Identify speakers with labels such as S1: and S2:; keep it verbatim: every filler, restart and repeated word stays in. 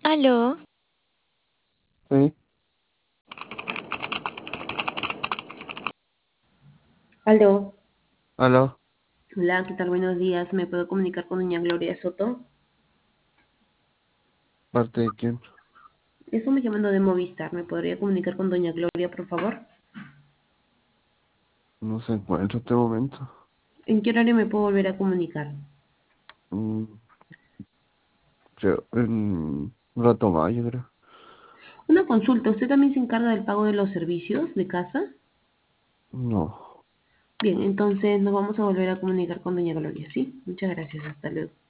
S1: Aló,
S2: Sí,
S3: Aló,
S2: aló,
S3: hola, ¿qué tal? Buenos días. ¿Me puedo comunicar con doña Gloria Soto?
S2: ¿parte de quién?
S3: Estamos llamando de Movistar. ¿Me podría comunicar con doña Gloria, por favor?
S2: No se encuentra en este momento.
S3: ¿En qué horario me puedo volver a comunicar?
S2: Mm, creo, en un rato más, yo creo.
S3: Una consulta. ¿Usted también se encarga del pago de los servicios de casa?
S2: No.
S3: Bien, entonces nos vamos a volver a comunicar con doña Gloria, ¿sí? Muchas gracias. Hasta luego.